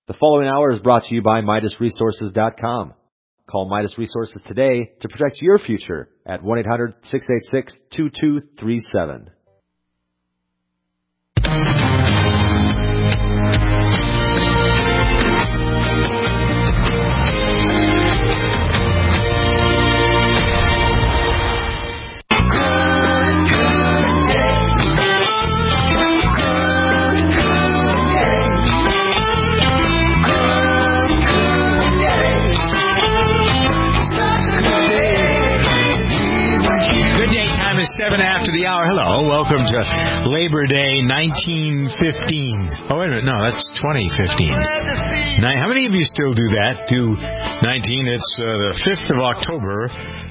The following hour is brought to you by MidasResources.com. Call Midas Resources today to protect your future at 1-800-686-2237. After the hour. Hello, welcome to Labor Day 1915. Oh, wait a minute. No, that's 2015. How many of you still do that? Do 19? It's the 5th of October,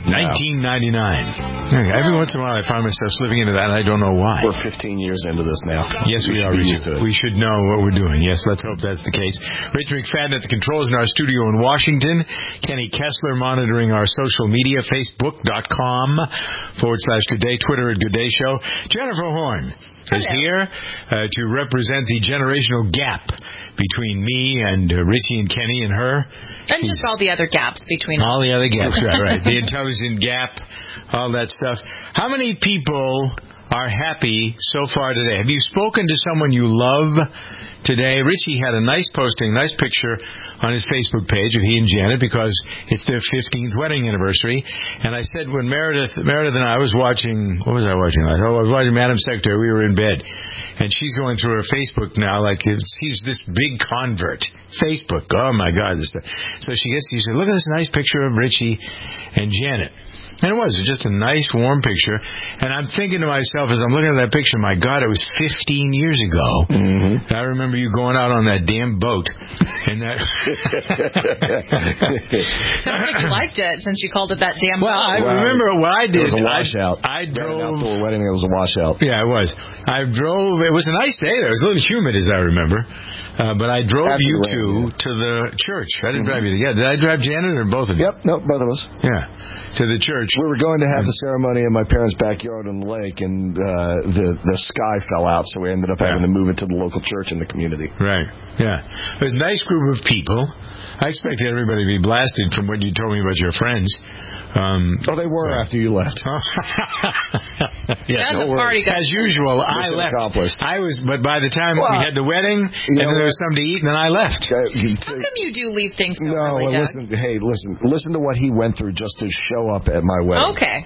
1999. Every once in a while I find myself slipping into that, and I don't know why. We're 15 years into this now. Yes, we are. We should know what we're doing. Yes, let's hope that's the case. Rich McFadden at the controls in our studio in Washington. Kenny Kessler monitoring our social media, Facebook.com/Good Day, Twitter at Good Day Show. Jennifer Horn is here to represent the generational gap between me and Richie and Kenny and her. And just all the other gaps between all the other gaps, right. The intelligent gap, all that stuff. How many people are happy so far today? Have you spoken to someone you love today? Richie had a nice posting, nice picture on his Facebook page of he and Janet because it's their 15th wedding anniversary. And I said when Meredith and I was watching, what was I watching? I was watching Madam Secretary. We were in bed. And she's going through her Facebook now like he's this big convert. Facebook. Oh, my God. So she said, look at this nice picture of Richie and Janet. And it was just a nice, warm picture. And I'm thinking to myself as I'm looking at that picture, my God, it was 15 years ago. Mm-hmm. I remember you going out on that damn boat. And that. Sounds like you liked it since you called it that damn boat. Well, I remember what I did. It was a washout. I drove. An outdoor wedding, it was a washout. Yeah, it was. I drove. It was a nice day there. It was a little humid, as I remember. But I drove you two to the church. I didn't drive you together. Did I drive Janet or both of you? Yep, no, both of us. Yeah, to the church. We were going to have the ceremony in my parents' backyard on the lake, and the sky fell out, so we ended up having to move it to the local church in the community. Right, yeah. It was a nice group of people. I expected everybody to be blasted from what you told me about your friends. They were after you left. Yeah, the party got as usual. I left. But by the time we had the wedding, and then there was something to eat, and then I left. How come you do leave things so early, Doug? Listen to what he went through just to show up at my wedding. Okay.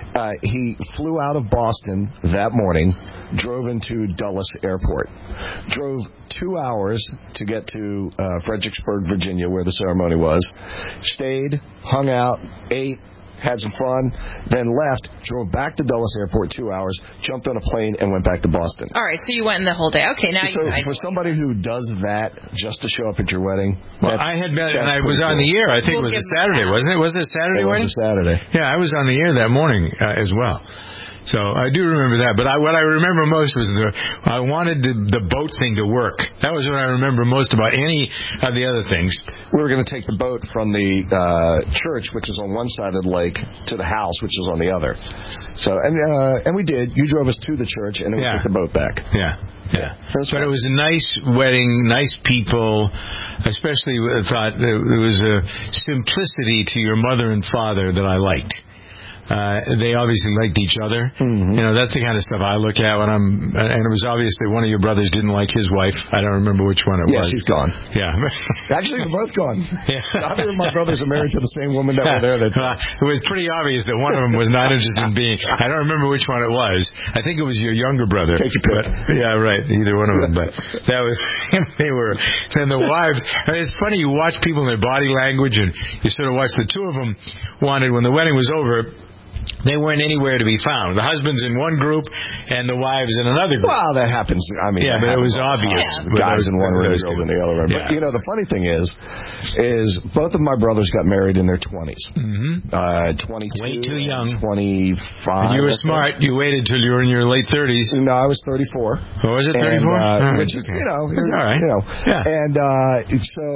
He flew out of Boston that morning, drove into Dulles Airport, drove 2 hours to get to Fredericksburg, Virginia, where the ceremony was, stayed, hung out, ate, had some fun, then left, drove back to Dulles Airport 2 hours, jumped on a plane, and went back to Boston. All right, so you went in the whole day. Okay, now so for somebody who does that just to show up at your wedding, I had been, and I was on the air. I think it was a Saturday, wasn't it? Was it a Saturday wedding? It was a Saturday. Yeah, I was on the air that morning as well. So I do remember that. But what I remember most was I wanted the boat thing to work. That was what I remember most about any of the other things. We were going to take the boat from the church, which is on one side of the lake, to the house, which is on the other. So and we did. You drove us to the church, and then we took the boat back. Yeah. But it was a nice wedding, nice people. Especially, I thought there was a simplicity to your mother and father that I liked. They obviously liked each other. Mm-hmm. You know, that's the kind of stuff I look at when and it was obvious that one of your brothers didn't like his wife. I don't remember which one it was. Yeah, she's gone. Yeah. Actually, they're both gone. Yeah. Neither of my brothers are married to the same woman that were there. It was pretty obvious that one of them was not interested in being. I don't remember which one it was. I think it was your younger brother. Take your pick. Yeah, right. Either one of them. But that was, they were, and the wives, I mean, it's funny, you watch people in their body language and you sort of watch the two of them wanted, when the wedding was over, they weren't anywhere to be found. The husband's in one group and the wives in another group. Well, that happens. I mean, yeah, but it was obvious. Yeah. Guys in one room, girls in the other room. Yeah. But, you know, the funny thing is both of my brothers got married in their 20s. Mm-hmm. 22. Way too young. 25. And you were smart. You waited till you were in your late 30s. No, I was 34. Oh, was it 34? Which is, you know. It's all right. You know. Yeah. And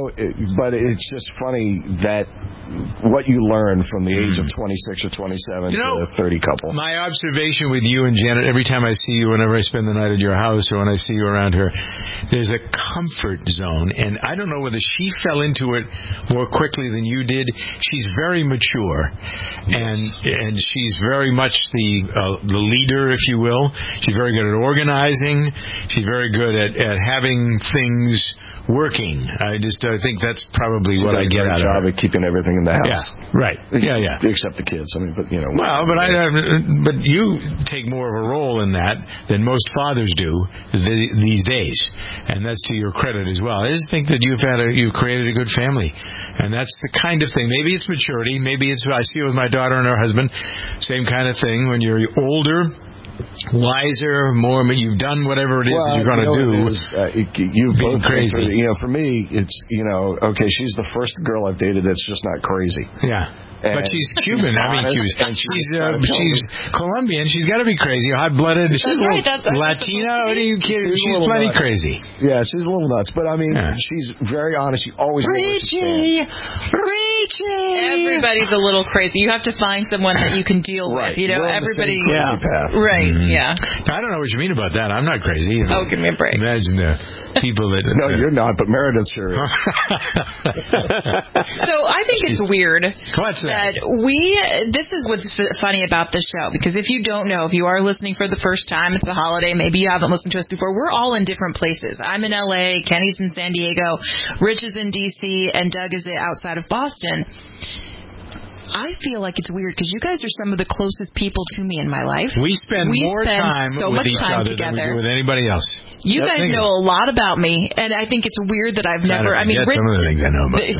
but it's just funny that what you learn from the age of 26 or 27 to 30 couple. My observation with you and Janet, every time I see you, whenever I spend the night at your house or when I see you around her, there's a comfort zone. And I don't know whether she fell into it more quickly than you did. She's very mature, and she's very much the leader, if you will. She's very good at organizing. She's very good at having things working. I think that's probably what I get out of it. Job at keeping everything in the house. Yeah, right. Yeah. Except the kids. I mean, but you know. Well, but you take more of a role in that than most fathers do these days, and that's to your credit as well. I just think that you've created a good family, and that's the kind of thing. Maybe it's maturity. Maybe it's I see it with my daughter and her husband. Same kind of thing. When you're older, wiser, more. You've done whatever it is that you're going to do. You've both crazy. For me, it's okay. She's the first girl I've dated that's just not crazy. Yeah. But she's Cuban. She's Colombian. She's got to be crazy. Hot-blooded. She's Latina. She's plenty crazy. Yeah, she's a little nuts. But, I mean, she's very honest. She always Richie! Everybody's a little crazy. You have to find someone that you can deal with. You know, everybody... Right, I don't know what you mean about that. I'm not crazy. Oh, give me a break. Imagine the people that... No, you're not, but Meredith sure is. So I think it's weird What's that? This is what's funny about the show, because if you don't know, if you are listening for the first time, it's a holiday, maybe you haven't listened to us before, we're all in different places. I'm in LA, Kenny's in San Diego, Rich is in DC, and Doug is outside of Boston. I feel like it's weird because you guys are some of the closest people to me in my life. We spend more time so with much each time other together than we do with anybody else. You guys know a lot about me, and I think it's weird that I've never... I mean, some of the things I know about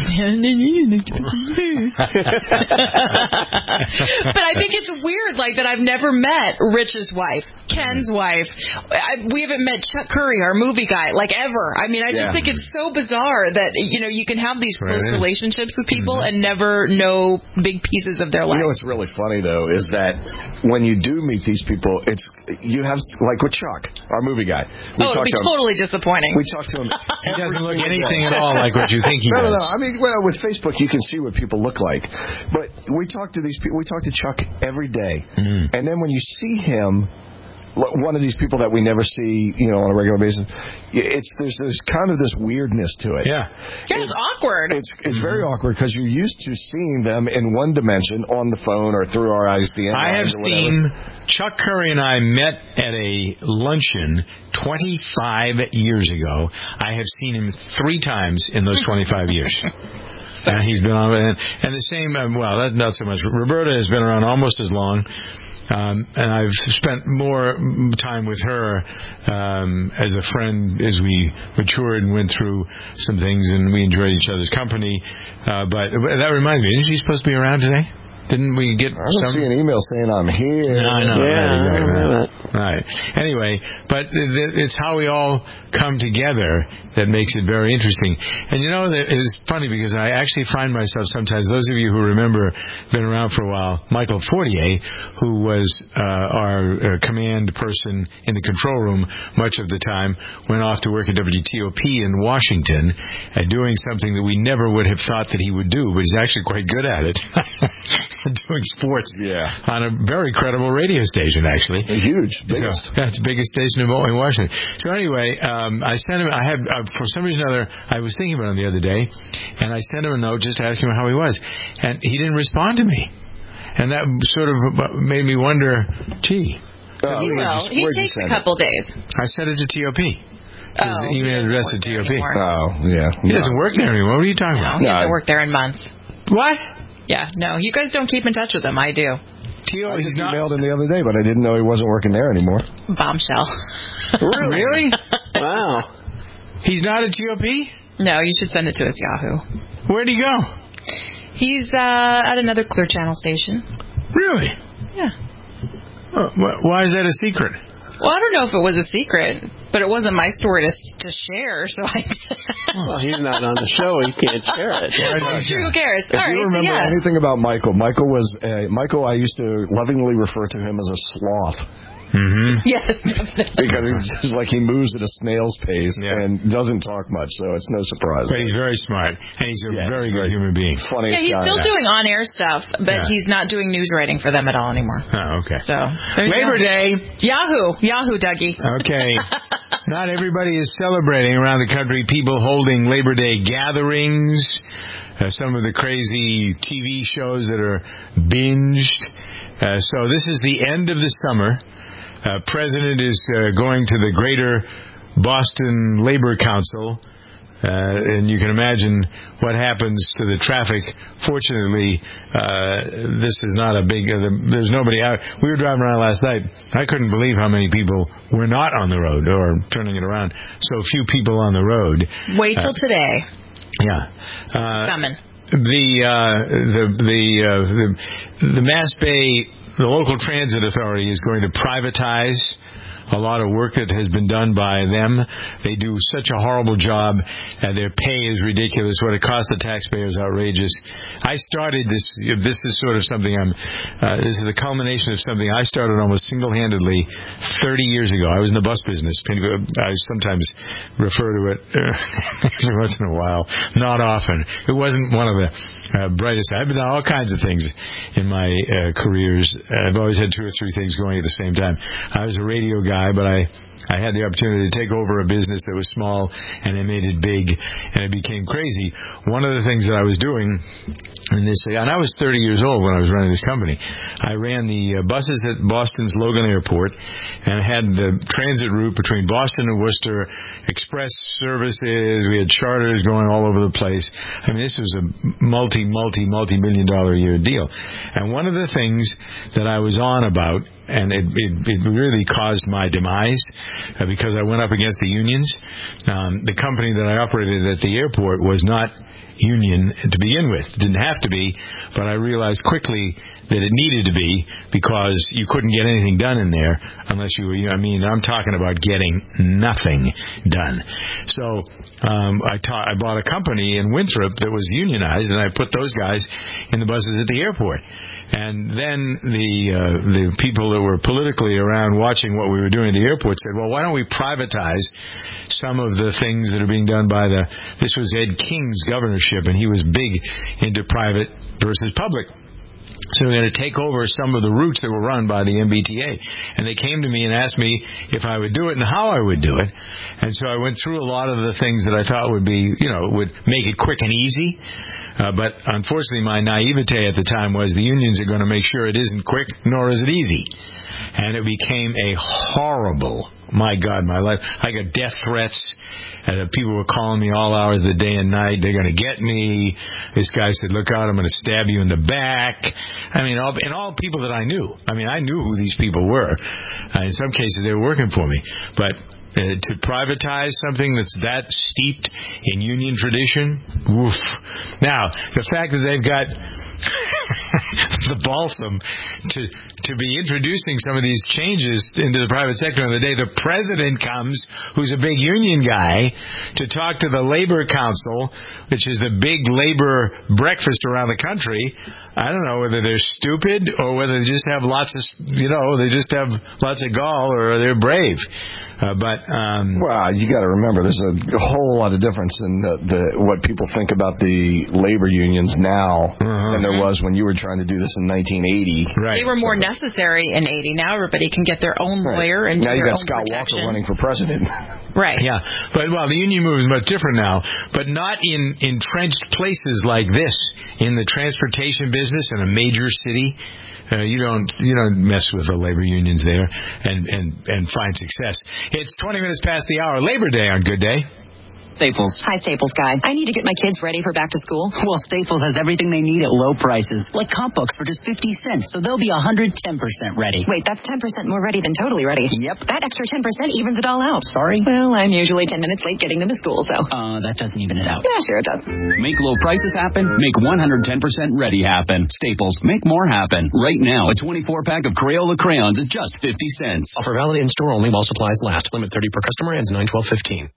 But I think it's weird, like, that I've never met Rich's wife, Ken's wife. We haven't met Chuck Curry, our movie guy, like, ever. I mean, I just think it's so bizarre that, you can have these close relationships with people and never know big pieces of their life. You know what's really funny, though, is that when you do meet these people, you have, like with Chuck, our movie guy. It'll be totally disappointing. We talk to him. He doesn't look anything at all like what you think he does. No. I mean, with Facebook, you can see what people look like. But we talk to these people. We talk to Chuck every day. And then when you see him, one of these people that we never see, on a regular basis, there's kind of this weirdness to it. Yeah, it's awkward. It's very awkward because you're used to seeing them in one dimension on the phone or through our ISDN. I have seen Chuck Curry and I met at a luncheon 25 years ago. I have seen him 3 times in those 25 years. And he's been on, and the same. Not so much. Roberta has been around almost as long. And I've spent more time with her as a friend as we matured and went through some things, and we enjoyed each other's company. But that reminds me, isn't she supposed to be around today? Didn't we get I don't see an email saying I'm here. No. Right. Anyway, but it's how we all come together that makes it very interesting. And it's funny because I actually find myself sometimes, those of you who remember, been around for a while, Michael Fortier, who was our command person in the control room much of the time, went off to work at WTOP in Washington and doing something that we never would have thought that he would do, but he's actually quite good at it. Doing sports on a very credible radio station, actually. Huge. Biggest. It's the biggest station in Washington. So anyway, I sent him, for some reason or other, I was thinking about him the other day, and I sent him a note just to ask him how he was. And he didn't respond to me. And that sort of made me wonder, gee. He takes a couple days. I sent it to TOP. His email address at TOP. He doesn't work there anymore. What are you talking about? He hasn't worked there in months. What? Yeah, no, you guys don't keep in touch with him. I do. I just emailed him the other day, but I didn't know he wasn't working there anymore. Bombshell. Really? Wow. He's not at TOP? No, you should send it to his Yahoo. Where'd he go? He's at another Clear Channel station. Really? Yeah. Why is that a secret? Well, I don't know if it was a secret, but it wasn't my story to share, so I... Well, he's not on the show. He can't share it. Who cares? If you remember anything about Michael, Michael, I used to lovingly refer to him as a sloth. Mm-hmm. Yes, definitely. Because it's like he moves at a snail's pace and doesn't talk much, so it's no surprise. But he's very smart, and he's a very good human being. Funniest he's guy. still doing on-air stuff, but he's not doing news writing for them at all anymore. Oh, okay. So Labor Day. Yahoo, Dougie. Okay. Not everybody is celebrating around the country. People holding Labor Day gatherings. Some of the crazy TV shows that are binged. So this is the end of the summer. President is going to the Greater Boston Labor Council, and you can imagine what happens to the traffic. Fortunately, this is not a big... there's nobody out. We were driving around last night. I couldn't believe how many people were not on the road or turning it around. So few people on the road. Wait till today. Yeah. Coming. The Mass Bay, the local transit authority is going to privatize a lot of work that has been done by them. They do such a horrible job, and their pay is ridiculous. What it costs the taxpayer is outrageous. I started this. This is sort of something this is the culmination of something I started almost single-handedly 30 years ago. I was in the bus business. I sometimes refer to it every once in a while. Not often. It wasn't one of the brightest. I've done all kinds of things in my careers. I've always had 2 or 3 things going at the same time. I was a radio guy, but I had the opportunity to take over a business that was small, and I made it big, and it became crazy. One of the things that I was doing, and I was 30 years old when I was running this company. I ran the buses at Boston's Logan Airport, and had the transit route between Boston and Worcester, express services. We had charters going all over the place. I mean, this was a multi-million dollar a year deal. And one of the things that I was on about, and it really caused my demise because I went up against the unions. The company that I operated at the airport was not union to begin with. It didn't have to be, but I realized quickly that it needed to be, because you couldn't get anything done in there unless you were, I'm talking about getting nothing done. So I bought a company in Winthrop that was unionized, and I put those guys in the buses at the airport. And then the people that were politically around watching what we were doing at the airport said, well, why don't we privatize some of the things that are being done by this was Ed King's governorship, and he was big into private versus public. So we're going to take over some of the routes that were run by the MBTA. And they came to me and asked me if I would do it and how I would do it. And so I went through a lot of the things that I thought would be, would make it quick and easy. But unfortunately, my naivete at the time was the unions are going to make sure it isn't quick, nor is it easy. And it became a horrible, my God, my life. I got death threats. People were calling me all hours of the day and night. They're going to get me. This guy said, look out, I'm going to stab you in the back. I mean, all people that I knew. I mean, I knew who these people were. In some cases, they were working for me. But to privatize something that's that steeped in union tradition, woof. Now, the fact that they've got the balsam to be introducing some of these changes into the private sector on the day the president comes, who's a big union guy, to talk to the Labor Council, which is the big labor breakfast around the country. I don't know whether they're stupid or whether they just have lots of, they just have lots of gall, or they're brave. Well, you got to remember, there's a whole lot of difference in what people think about the labor unions now than there was when you were trying to do this in 1980. Right. They were more necessary in 80. Now everybody can get their own lawyer and now you their got own Scott protection. Walker running for president. Right. Yeah. But the union movement is much different now, but not in entrenched places like this. In the transportation business in a major city, you don't mess with the labor unions there and find success. It's 20 minutes past the hour. Labor Day on Good Day. Staples. Hi, Staples guy. I need to get my kids ready for back to school. Well, Staples has everything they need at low prices, like comp books for just 50 cents, so they'll be 110% ready. Wait, that's 10% more ready than totally ready. Yep. That extra 10% evens it all out. Sorry? Well, I'm usually 10 minutes late getting them to school, so. That doesn't even it out. Yeah, sure it does. Make low prices happen. Make 110% ready happen. Staples, make more happen. Right now, a 24-pack of Crayola crayons is just 50 cents. Offer valid in store only while supplies last. Limit 30 per customer. Ends 9/12/15.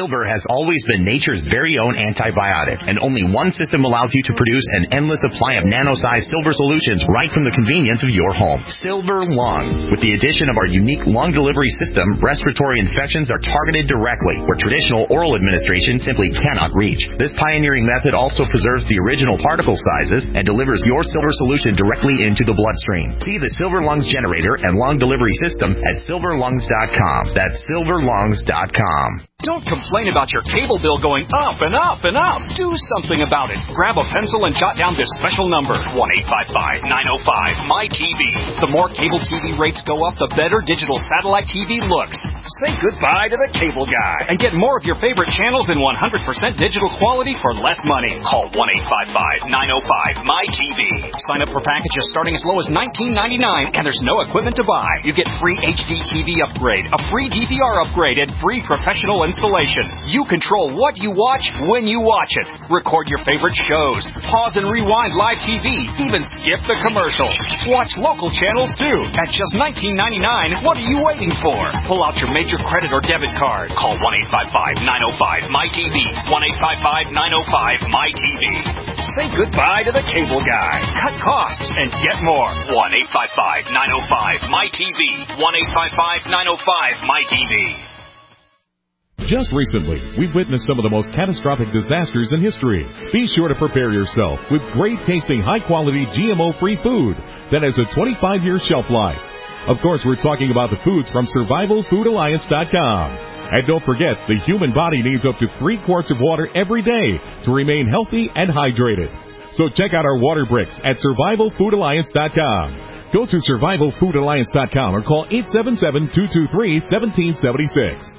Silver has always been nature's very own antibiotic, and only one system allows you to produce an endless supply of nano-sized silver solutions right from the convenience of your home. Silver Lungs. With the addition of our unique lung delivery system, respiratory infections are targeted directly, where traditional oral administration simply cannot reach. This pioneering method also preserves the original particle sizes and delivers your silver solution directly into the bloodstream. See the Silver Lungs generator and lung delivery system at silverlungs.com. That's silverlungs.com. Don't complain about your cable bill going up and up and up. Do something about it. Grab a pencil and jot down this special number, 1-855-905-MY-TV. The more cable TV rates go up, the better digital satellite TV looks. Say goodbye to the cable guy and get more of your favorite channels in 100% digital quality for less money. Call 1-855-905-MY-TV. Sign up for packages starting as low as $19.99, and there's no equipment to buy. You get free HD TV upgrade, a free DVR upgrade, and free professional installation. You control what you watch when you watch it. Record your favorite shows. Pause and rewind live TV. Even skip the commercials. Watch local channels too. At just $19.99, what are you waiting for? Pull out your major credit or debit card. Call 1-855-905-MY-TV. 1-855-905-MY-TV. Say goodbye to the cable guy. Cut costs and get more. 1-855-905-MY-TV. 1-855-905-MY-TV. Just recently, we've witnessed some of the most catastrophic disasters in history. Be sure to prepare yourself with great-tasting, high-quality, GMO-free food that has a 25-year shelf life. Of course, we're talking about the foods from SurvivalFoodAlliance.com. And don't forget, the human body needs up to 3 quarts of water every day to remain healthy and hydrated. So check out our water bricks at SurvivalFoodAlliance.com. Go to SurvivalFoodAlliance.com or call 877-223-1776.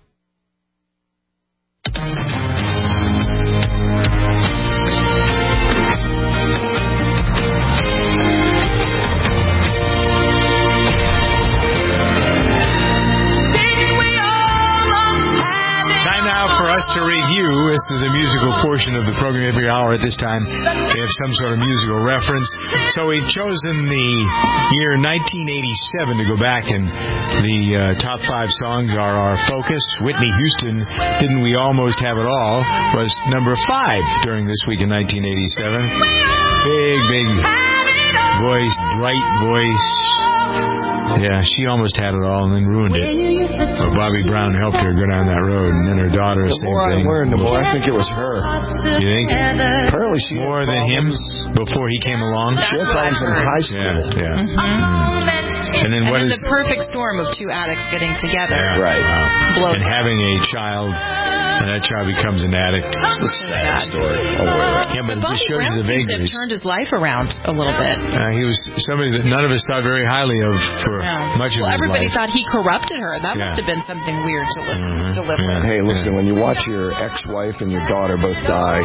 To review, this is the musical portion of the program every hour at this time. We have some sort of musical reference. So we've chosen the year 1987 to go back, and the top 5 songs are our focus. Whitney Houston, Didn't We Almost Have It All, was number 5 during this week in 1987. Big voice, bright voice. Yeah, she almost had it all and then ruined it. But Bobby Brown helped her go down that road, and then her daughter, the same more thing. I learned, the more I think it was her. You think? Apparently she more than him before he came along. She had problems in high school. Yeah. Mm-hmm. And then what is the perfect storm of 2 addicts getting together? Yeah, right. Wow. And having a child, and that child becomes an addict. It's a sad story. Yeah, but Bobby this shows Brown the seems to have vagaries. turned his life around a little bit. He was somebody that none of us thought very highly of for much of his life. Everybody thought he corrupted her. That must have been something weird to live with. Hey, listen, when you watch your ex-wife and your daughter both die,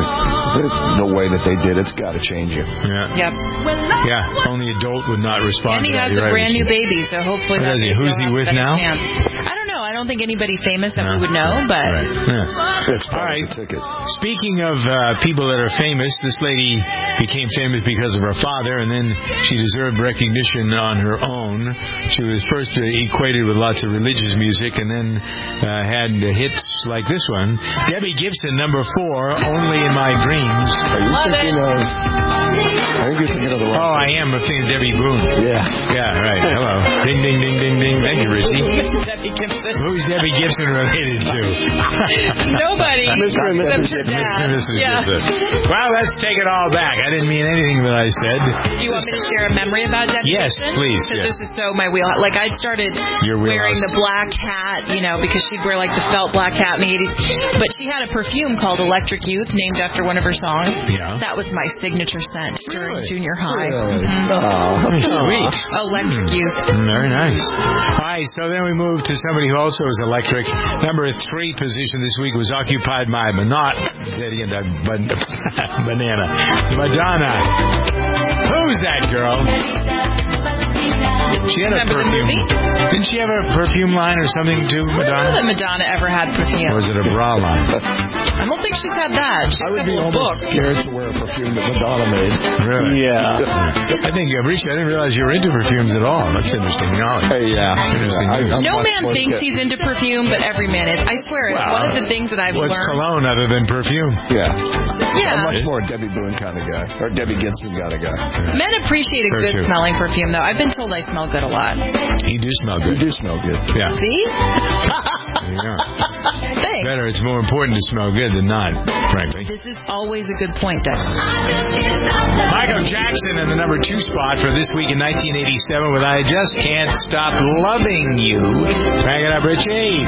the way that they did, it's got to change you. Yeah. Yep. Yeah, only adult would not respond and to that. And he has a brand new baby, so hopefully that's it. Who's he with now? I don't know. I don't think anybody famous that we would know, but... Right. Yeah. It's all right. Ticket. Speaking of people that are famous, this lady became famous because of her father, and then she deserved recognition on her own. She was first equated with lots of religious music, and then had hits like this one. Debbie Gibson, number 4, Only in My Dreams. Are you thinking of... I think you're thinking of the wrong I am. I'm thinking Debbie Boone. Yeah. Yeah, right. Hello. Ding, ding, ding, ding, ding. Thank you, Richie. Debbie Gibson. Who's Debbie Gibson related to? Nobody. Mr. and Mrs. Gibson. Well, let's take it all back. I didn't mean anything that I said. You want me to share a memory about Debbie Gibson? Yes, please. Because this is so my wheelhouse. Like, I started wearing the black hat, because she'd wear like the felt black hat in the 80s. But she had a perfume called Electric Youth, named after one of her songs. Yeah. That was my signature scent during junior high. Really? Oh, sweet. Electric Youth. Very nice. All right, so then we moved to somebody who also is electric. Number 3 position this week was occupied by Banana. Madonna. Who's that girl? She had a Remember the perfume. movie? Didn't she have a perfume line or something too, I don't know Madonna? that Madonna ever had perfume. Or was it a bra line? I don't think she's had that. She I had would a be couple of almost books. scared to wear a perfume that Madonna made. Really? Yeah. I think, Richie, I didn't realize you were into perfumes at all. That's interesting knowledge. Hey, Interesting news. No man thinks he's into perfume, but every man is. I swear, it's one of the things that I've What's learned. cologne other than perfume? Yeah. Yeah. I'm much more a Debbie Boone kind of guy, or Debbie Ginsburg kind of guy. Men appreciate a Her good too. smelling perfume, though. I've been told I smell good a lot. You do smell You good. do smell good. Yeah. See? There you go. Thanks. Better. It's more important to smell good than not, frankly. This is always a good point, Doug. Michael Jackson in the number 2 spot for this week in 1987 with I Just Can't Stop Loving You. Crank it up, Richie.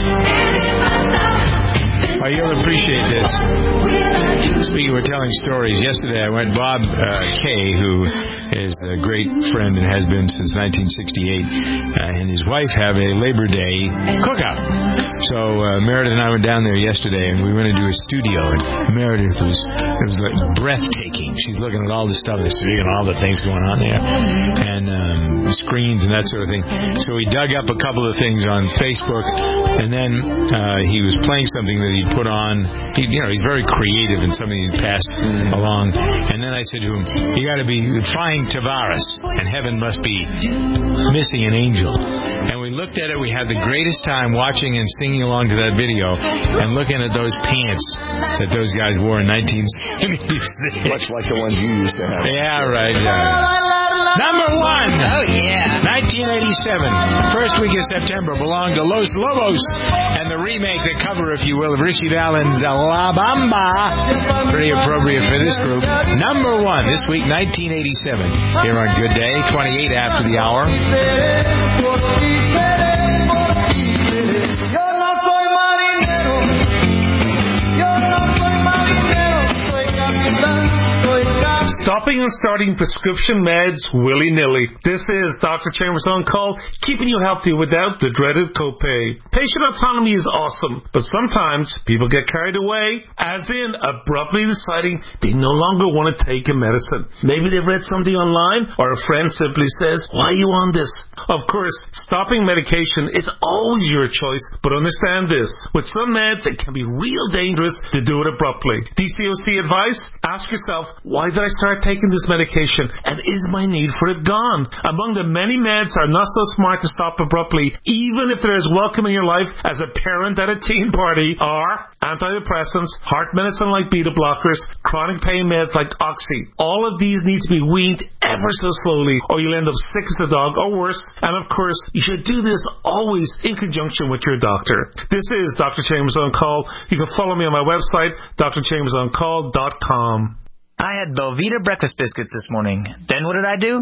Oh, you'll appreciate this. Speaking, we're telling stories. Yesterday I went, Bob Kay, who is a great friend and has been since 1968, and his wife have a Labor Day cookout. So Meredith and I went down there yesterday, and we went into a studio, and Meredith was like breathtaking. She's looking at all the stuff, the studio, and all the things going on there, and screens and that sort of thing. So we dug up a couple of things on Facebook, and then he was playing something that he'd put on. He's very creative in something he'd passed along. And then I said to him, you got to be flying Tavares, and heaven must be missing an angel. And we looked at it. We had the greatest time watching and singing along to that video and looking at those pants that those guys wore in 1976. Much like the ones you used to have. Yeah, right. Number 1. Oh, yeah. 1987. First week of September belonged to Los Lobos. And the remake, the cover, if you will, of Richie Valens' La Bamba. Pretty appropriate for this group. Number 1 this week, 1987. Here on Good Day, 28 after the hour. Stopping and starting prescription meds willy-nilly. This is Dr. Chambers on Call, keeping you healthy without the dreaded copay. Patient autonomy is awesome, but sometimes people get carried away, as in abruptly deciding they no longer want to take a medicine. Maybe they've read something online, or a friend simply says, why are you on this? Of course, stopping medication is always your choice, but understand this. With some meds, it can be real dangerous to do it abruptly. DCOC advice? Ask yourself, why did I start taking this medication, and is my need for it gone? Among the many meds are not so smart to stop abruptly, even if they're as welcome in your life as a parent at a teen party, are antidepressants, heart medicine like beta blockers, chronic pain meds like Oxy. All of these need to be weaned ever so slowly, or you'll end up sick as a dog, or worse. And of course, you should do this always in conjunction with your doctor. This is Dr. Chambers on Call. You can follow me on my website, drchambersoncall.com. I had Belvita breakfast biscuits this morning. Then what did I do?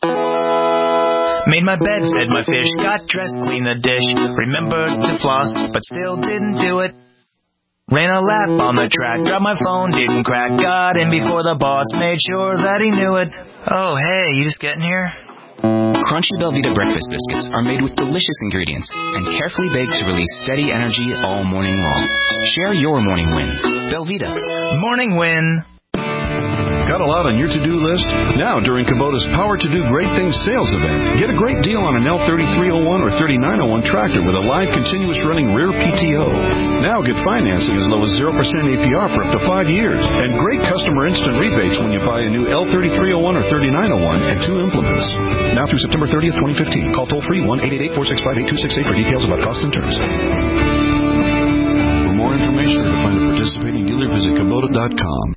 Made my bed, fed my fish, got dressed, cleaned the dish, remembered to floss, but still didn't do it. Ran a lap on the track, dropped my phone, didn't crack, got in before the boss, made sure that he knew it. Oh, hey, you just getting here? Crunchy Belvita breakfast biscuits are made with delicious ingredients and carefully baked to release steady energy all morning long. Share your morning win. Belvita. Morning win. Got a lot on your to-do list? Now, during Kubota's Power to Do Great Things sales event, get a great deal on an L3301 or 3901 tractor with a live continuous running rear PTO. Now get financing as low as 0% APR for up to 5 years. And great customer instant rebates when you buy a new L3301 or 3901 and 2 implements. Now through September 30th, 2015. Call toll-free 1-888-465-8268 for details about cost and terms. For more information or to find a participating dealer, visit Kubota.com.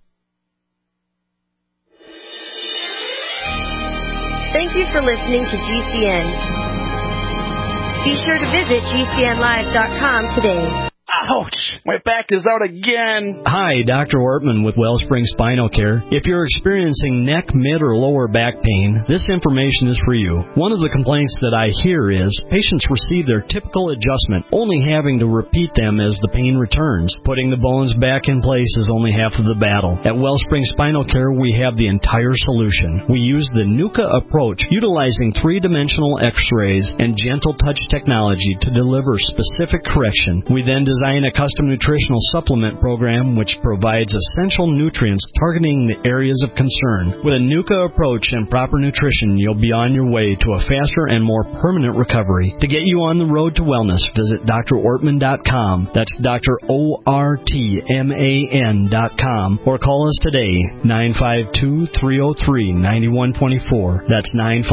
Thank you for listening to GCN. Be sure to visit GCNlive.com today. Ouch! My back is out again. Hi, Dr. Ortman with Wellspring Spinal Care. If you're experiencing neck, mid, or lower back pain, this information is for you. One of the complaints that I hear is patients receive their typical adjustment, only having to repeat them as the pain returns. Putting the bones back in place is only half of the battle. At Wellspring Spinal Care, we have the entire solution. We use the NUCA approach, utilizing three-dimensional x-rays and gentle touch technology to deliver specific correction. We then design design a custom nutritional supplement program which provides essential nutrients targeting the areas of concern. With a NUCA approach and proper nutrition, you'll be on your way to a faster and more permanent recovery. To get you on the road to wellness, visit drortman.com. That's drortman.com. Or call us today, 952-303-9124. That's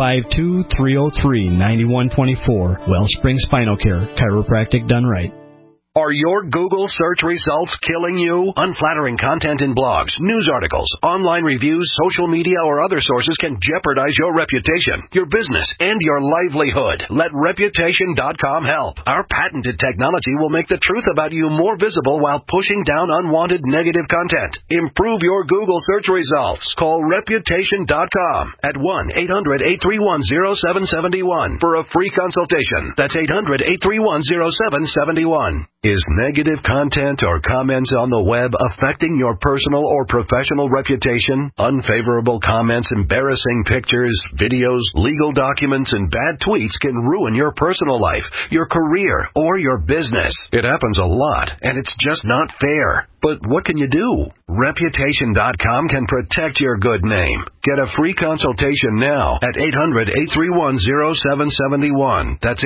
952-303-9124. Wellspring Spinal Care, chiropractic done right. Are your Google search results killing you? Unflattering content in blogs, news articles, online reviews, social media, or other sources can jeopardize your reputation, your business, and your livelihood. Let Reputation.com help. Our patented technology will make the truth about you more visible while pushing down unwanted negative content. Improve your Google search results. Call Reputation.com at 1-800-831-0771 for a free consultation. That's 800-831-0771. Is negative content or comments on the web affecting your personal or professional reputation? Unfavorable comments, embarrassing pictures, videos, legal documents, and bad tweets can ruin your personal life, your career, or your business. It happens a lot, and it's just not fair. But what can you do? Reputation.com can protect your good name. Get a free consultation now at 800-831-0771. That's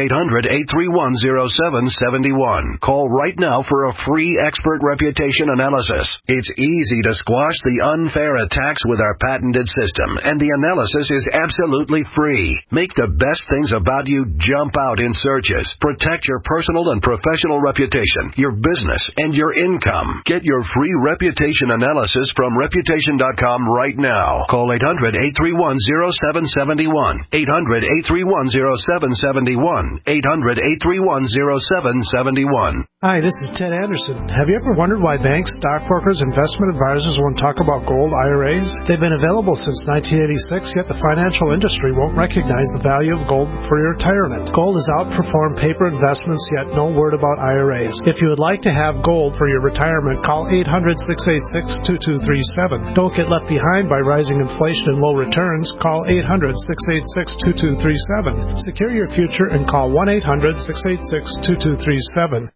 800-831-0771. Call right now for a free expert reputation analysis. It's easy to squash the unfair attacks with our patented system, and the analysis is absolutely free. Make the best things about you jump out in searches. Protect your personal and professional reputation, your business, and your income. Get your free reputation analysis from Reputation.com right now. Call 800-831-0771. 800-831-0771. 800-831-0771. Hi, this is Ted Anderson. Have you ever wondered why banks, stockbrokers, investment advisors won't talk about gold IRAs? They've been available since 1986, yet the financial industry won't recognize the value of gold for your retirement. Gold has outperformed paper investments, yet no word about IRAs. If you would like to have gold for your retirement, call 800-686-2237. Don't get left behind by rising inflation and low returns. Call 800-686-2237. Secure your future and call 1-800-686-2237.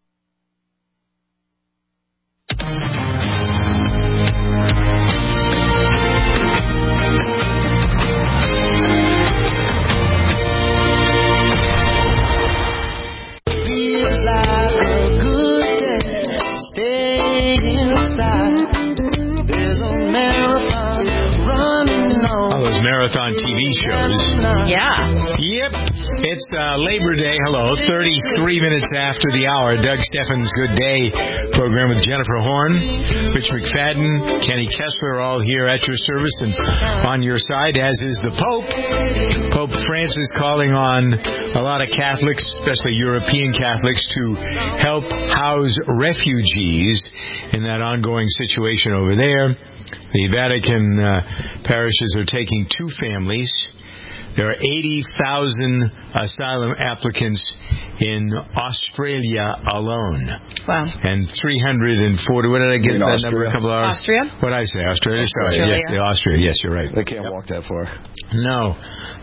Marathon TV shows. Yeah. Yep. It's Labor Day. Hello. 33 minutes after the hour. Doug Steffens' Good Day program with Jennifer Horn, Rich McFadden, Kenny Kessler, all here at your service and on your side, as is the Pope. Pope Francis calling on a lot of Catholics, especially European Catholics, to help house refugees in that ongoing situation over there. The Vatican parishes are taking 2 families. There are 80,000 asylum applicants in Australia alone. Wow. And 340, what did I get that number? A couple of hours? Austria? What did I say? Australia? Sorry. Australia. Yes, Austria. Yes, you're right. They can't walk that far. No.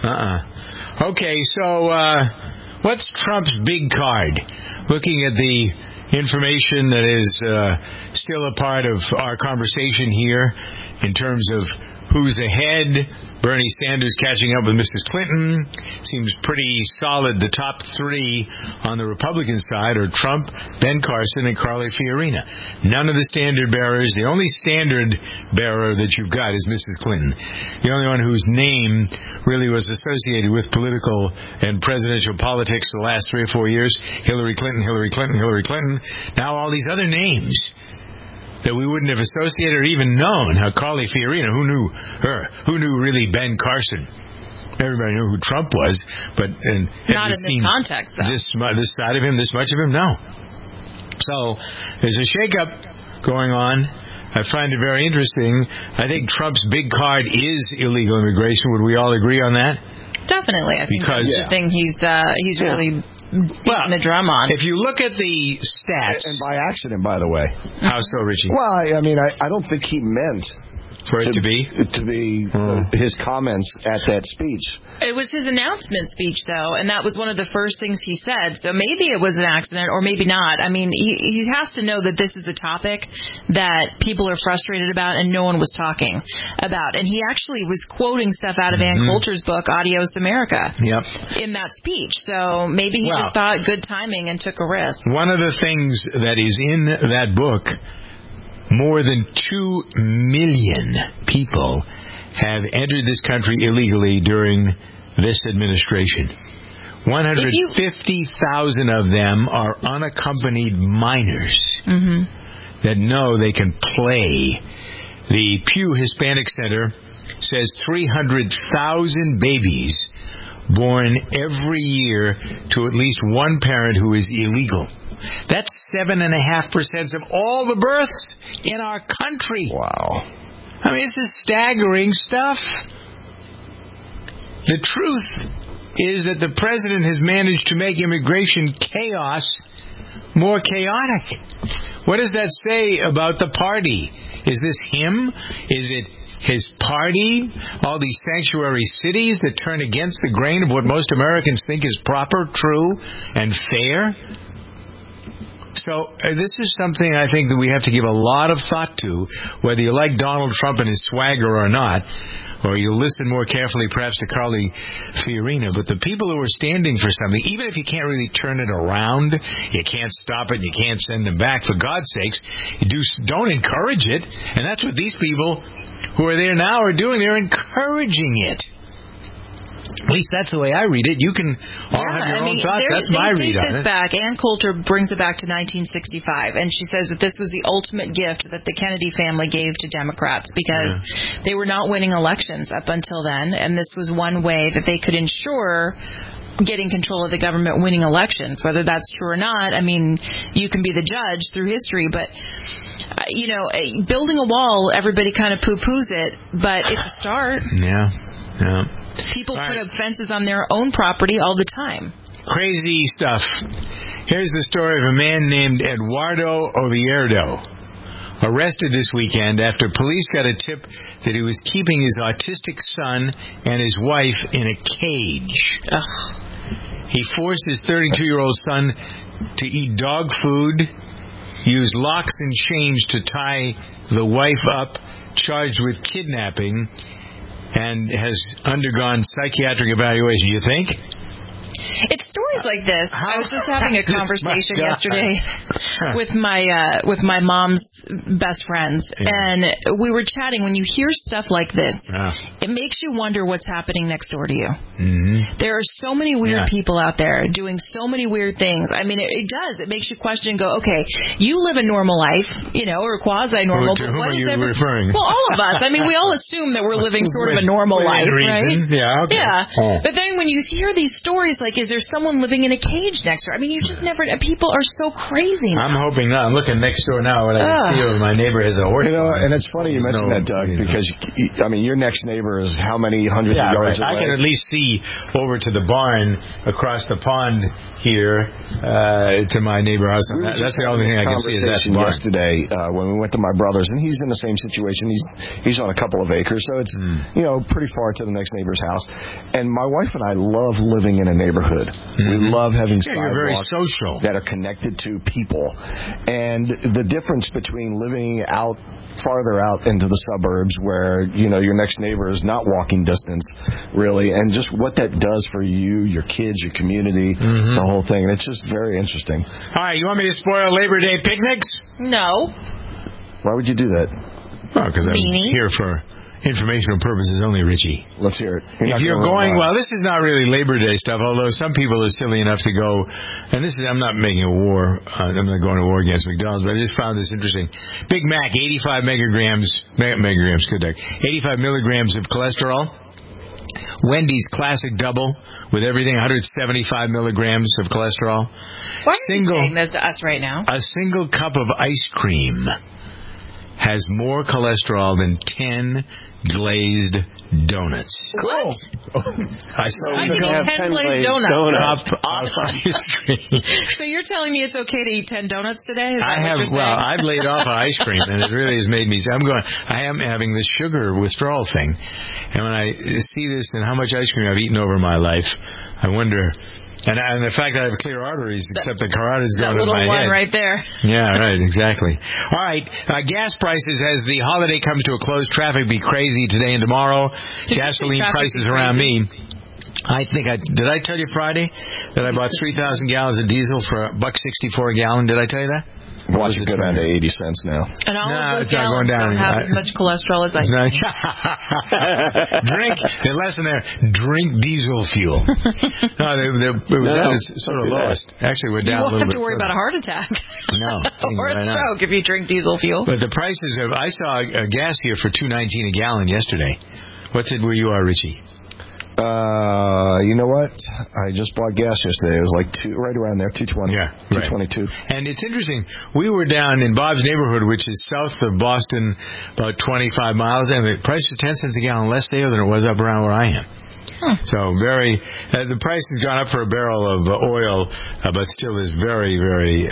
Okay, so what's Trump's big card? Looking at the information that is still a part of our conversation here in terms of who's ahead. Bernie Sanders catching up with Mrs. Clinton. Seems pretty solid. The top 3 on the Republican side are Trump, Ben Carson, and Carly Fiorina. None of the standard bearers. The only standard bearer that you've got is Mrs. Clinton. The only one whose name really was associated with political and presidential politics the last 3 or 4 years. Hillary Clinton, Hillary Clinton, Hillary Clinton. Now all these other names that we wouldn't have associated or even known. How Carly Fiorina, who knew her? Who knew really Ben Carson? Everybody knew who Trump was, but not in this context, though. This side of him, this much of him, no. So there's a shakeup going on. I find it very interesting. I think Trump's big card is illegal immigration. Would we all agree on that? Definitely. I think that's the thing he's really beating the drum on. If you look at the stats... And by accident, by the way. How so, Richie? Well, I mean, I don't think he meant For it to be his comments at that speech. It was his announcement speech, though, and that was one of the first things he said. So maybe it was an accident, or maybe not. I mean, he has to know that this is a topic that people are frustrated about and no one was talking about. And he actually was quoting stuff out of Ann Coulter's book, Adios America, in that speech. So maybe he just thought good timing and took a risk. One of the things that is in that book, more than 2 million people have entered this country illegally during this administration. 150,000 of them are unaccompanied minors that know they can play. The Pew Hispanic Center says 300,000 babies born every year to at least one parent who is illegal. That's 7.5% of all the births in our country. Wow. I mean, this is staggering stuff. The truth is that the president has managed to make immigration chaos more chaotic. What does that say about the party? Is this him? Is it his party? All these sanctuary cities that turn against the grain of what most Americans think is proper, true, and fair? So this is something I think that we have to give a lot of thought to, whether you like Donald Trump and his swagger or not, or you listen more carefully perhaps to Carly Fiorina. But the people who are standing for something, even if you can't really turn it around, you can't stop it, you can't send them back, for God's sakes, don't encourage it. And that's what these people who are there now are doing. They're encouraging it. At least that's the way I read it. You can all have your own thoughts. That's my read on it. Back. Ann Coulter brings it back to 1965, and she says that this was the ultimate gift that the Kennedy family gave to Democrats because they were not winning elections up until then, and this was one way that they could ensure getting control of the government, winning elections. Whether that's true or not, I mean, you can be the judge through history, but building a wall, everybody kind of poo-poos it, but it's a start. Yeah. People put up fences on their own property all the time. Crazy stuff. Here's the story of a man named Eduardo Oviedo, arrested this weekend after police got a tip that he was keeping his autistic son and his wife in a cage. He forced his 32-year-old son to eat dog food, used locks and chains to tie the wife up, charged with kidnapping, and has undergone psychiatric evaluation. You think? It's stories like this. I was just having a conversation yesterday with my mom's best friends, and we were chatting. When you hear stuff like this, it makes you wonder what's happening next door to you. There are so many weird people out there doing so many weird things. I mean, it does. It makes you question and go, okay, you live a normal life, or quasi-normal. To whom are you referring? Well, all of us. I mean, we all assume that we're living sort of a normal life, right? Yeah, okay. Yeah. But then when you hear these stories, like, is there someone living in a cage next door? I mean, you just never... People are so crazy now. I'm hoping not. I'm looking next door now when I can see over my neighbor has a horse. And it's funny you mentioned that, Doug, because, your next neighbor is how many hundreds of yards away? I can at least see over to the barn across the pond here to my neighbor's house. That's the only thing I can see is that barn. Yesterday when we went to my brother's, and he's in the same situation. He's on a couple of acres, so it's pretty far to the next neighbor's house. And my wife and I love living in a neighborhood. We love having sidewalks very social. that are connected to people. And the difference between living farther out into the suburbs where, your next neighbor is not walking distance, really, and just what that does for you, your kids, your community, the whole thing. And it's just very interesting. All right, you want me to spoil Labor Day picnics? No. Why would you do that? Well, because I'm here for informational purposes only, Richie. Let's hear it. If you're going, well, this is not really Labor Day stuff, although some people are silly enough to go, and I'm not making a war, I'm not going to war against McDonald's, but I just found this interesting. Big Mac, 85 megagrams, good day, 85 milligrams of cholesterol. Wendy's Classic Double with everything, 175 milligrams of cholesterol. Why are you saying this to us right now? A single cup of ice cream has more cholesterol than 10 glazed donuts. What? I can eat 10 glazed donuts. Off ice cream. So you're telling me it's okay to eat 10 donuts today? Is that what you're saying? Well, I've laid off ice cream, and it really has made me. I am having this sugar withdrawal thing, and when I see this and how much ice cream I've eaten over my life, I wonder. And the fact that I have clear arteries, except the carotids going in my head. That little one right there. Yeah, right, exactly. All right, gas prices as the holiday comes to a close. Traffic be crazy today and tomorrow. Gasoline prices around me. I think did I tell you Friday that I bought 3,000 gallons of diesel for $1.64 a gallon? Did I tell you that? Watch it go down to 80 cents now. And all of those gallons don't have as much cholesterol as I do. Drink, the lesson there, drink diesel fuel. No, it was sort of lowest. Actually, we're down a little bit. You won't have to worry about a heart attack. No. Or a stroke if you drink diesel fuel. But the prices of, I saw a gas here for $2.19 a gallon yesterday. What's it where you are, Richie? You know what? I just bought gas yesterday. It was like right around there, 220. Yeah, right. 222. And it's interesting. We were down in Bob's neighborhood, which is south of Boston, about 25 miles, and the price was 10 cents a gallon less there than it was up around where I am. So the price has gone up for a barrel of oil, but still is very, very.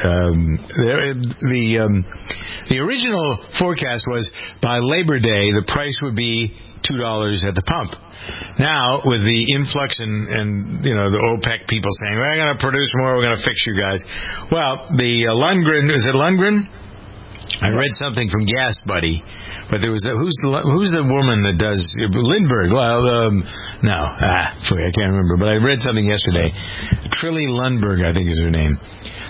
The original forecast was by Labor Day the price would be $2 at the pump. Now, with the influx and the OPEC people saying, we're going to produce more, we're going to fix you guys. Well, the Lundgren, is it Lundgren? I read something from Gas Buddy, but there was who's the woman that does Lindbergh? Well, I can't remember, but I read something yesterday. Trilly Lundberg, I think is her name,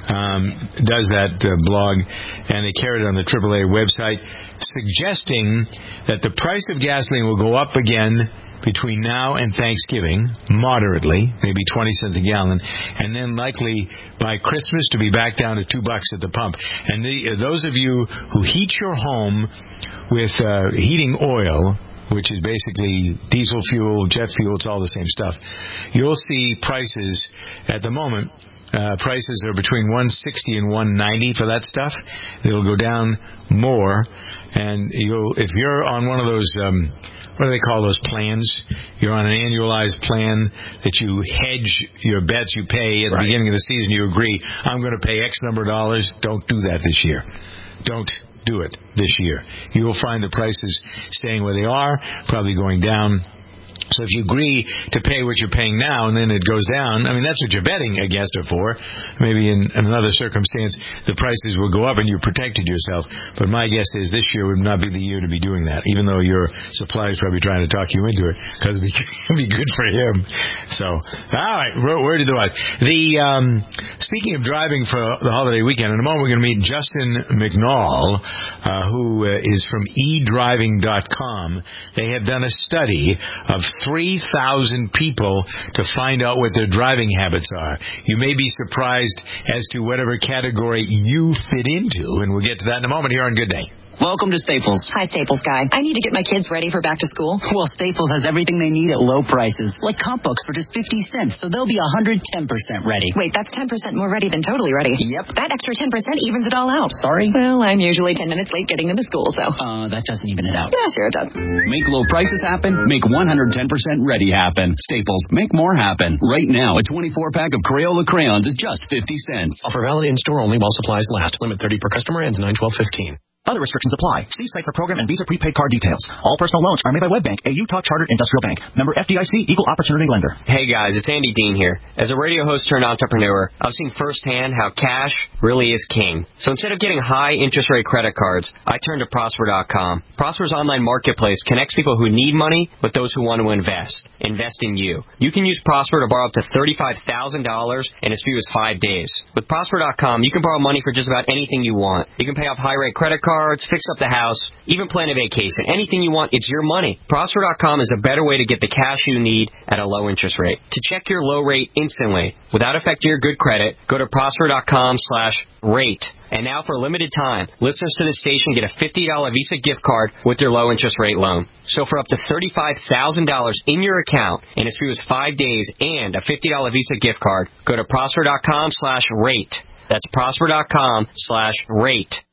does that blog, and they carried it on the AAA website, suggesting that the price of gasoline will go up again between now and Thanksgiving, moderately, maybe 20 cents a gallon, and then likely by Christmas to be back down to $2 at the pump. And those of you who heat your home with heating oil, which is basically diesel fuel, jet fuel, it's all the same stuff, you'll see prices at the moment. Prices are between $160 and $190 for that stuff. It'll go down more, and if you're on one of those what do they call those plans? You're on an annualized plan that you hedge your bets you pay at the beginning of the season. You agree, I'm going to pay X number of dollars. Don't do that this year. Don't do it this year. You will find the prices staying where they are, probably going down. So if you agree to pay what you're paying now and then it goes down, I mean, that's what you're betting against it for. Maybe in another circumstance, the prices will go up and you protected yourself. But my guess is this year would not be the year to be doing that, even though your supplier's probably trying to talk you into it because it would be good for him. So, all right, where did the watch? Speaking of driving for the holiday weekend, in a moment we're going to meet Justin McNall, who is from eDriving.com. They have done a study of 3,000 people to find out what their driving habits are. You may be surprised as to whatever category you fit into, and we'll get to that in a moment here on Good Day. Welcome to Staples. Hi, Staples guy. I need to get my kids ready for back to school. Well, Staples has everything they need at low prices, like comp books for just 50 cents, so they'll be 110% ready. Wait, that's 10% more ready than totally ready. Yep. That extra 10% evens it all out. Sorry? Well, I'm usually 10 minutes late getting them to school, so. That doesn't even it out. Yeah, sure it does. Make low prices happen. Make 110% ready happen. Staples, make more happen. Right now, a 24-pack of Crayola crayons is just 50 cents. Offer valid in-store only while supplies last. Limit 30 per customer. Ends 9/12/15. Other restrictions apply. See site for program and Visa prepaid card details. All personal loans are made by WebBank, a Utah Chartered Industrial Bank. Member FDIC, Equal Opportunity Lender. Hey guys, it's Andy Dean here. As a radio host turned entrepreneur, I've seen firsthand how cash really is king. So instead of getting high interest rate credit cards, I turned to Prosper.com. Prosper's online marketplace connects people who need money with those who want to invest. Invest in you. You can use Prosper to borrow up to $35,000 in as few as 5 days. With Prosper.com, you can borrow money for just about anything you want. You can pay off high rate credit cards, fix up the house, even plan a vacation. Anything you want, it's your money. Prosper.com is a better way to get the cash you need at a low interest rate. To check your low rate instantly, without affecting your good credit, go to Prosper.com/rate. And now for a limited time, listeners to this station get a $50 Visa gift card with their low interest rate loan. So for up to $35,000 in your account in as few as 5 days and a $50 Visa gift card, go to Prosper.com/rate. That's Prosper.com/rate.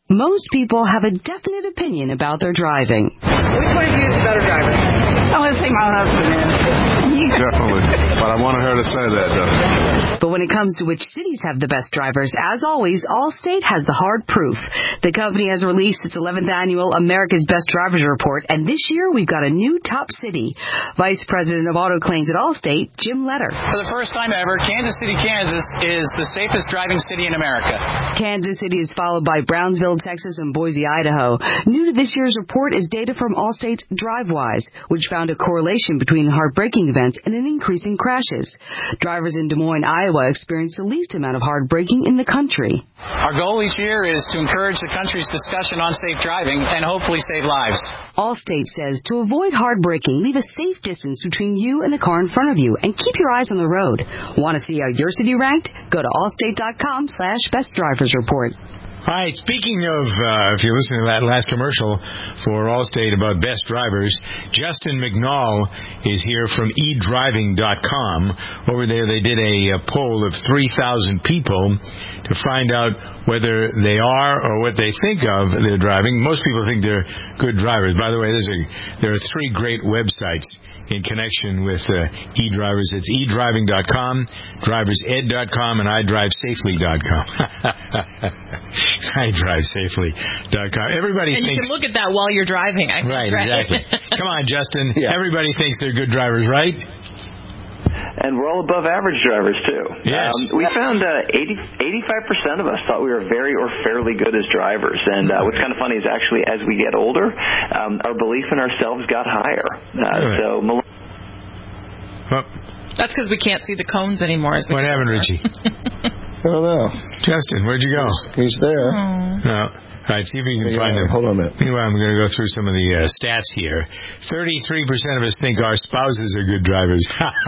Most people have a definite opinion about their driving. Which one of you is the better driver? I want to say my husband, man. Definitely. But I wanted her to say that, though. But when it comes to which cities have the best drivers, as always, Allstate has the hard proof. The company has released its 11th annual America's Best Drivers Report, and this year we've got a new top city. Vice President of Auto Claims at Allstate, Jim Letter. For the first time ever, Kansas City, Kansas is the safest driving city in America. Kansas City is followed by Brownsville, Texas, and Boise, Idaho. New to this year's report is data from Allstate's DriveWise, which found a correlation between heartbreaking events and an increase in crashes. Drivers in Des Moines, Iowa experienced the least amount of heartbreaking in the country. Our goal each year is to encourage the country's discussion on safe driving and hopefully save lives. Allstate says to avoid heartbreaking, leave a safe distance between you and the car in front of you and keep your eyes on the road. Want to see how your city ranked? Go to allstate.com/bestdriversreport. All right, speaking of, if you listen to that last commercial for Allstate about best drivers, Justin McNall is here from edriving.com. Over there they did a poll of 3,000 people to find out whether they are or what they think of their driving. Most people think they're good drivers. By the way, there are 3 great websites in connection with eDrivers. It's edriving.com, driversed.com, and idrivesafely.com. idrivesafely.com. Everybody and thinks... you can look at that while you're driving. Right, exactly. Come on, Justin. Yeah. Everybody thinks they're good drivers, right? And we're all above average drivers, too. Yes. We found 85% of us thought we were very or fairly good as drivers. And what's kind of funny is actually as we get older, our belief in ourselves got higher. That's because we can't see the cones anymore. What happened, Richie? I don't know. Justin, where'd you go? He's there. No. All right, see if you can find him. Hold on a minute. Meanwhile, I'm going to go through some of the stats here. 33% of us think our spouses are good drivers.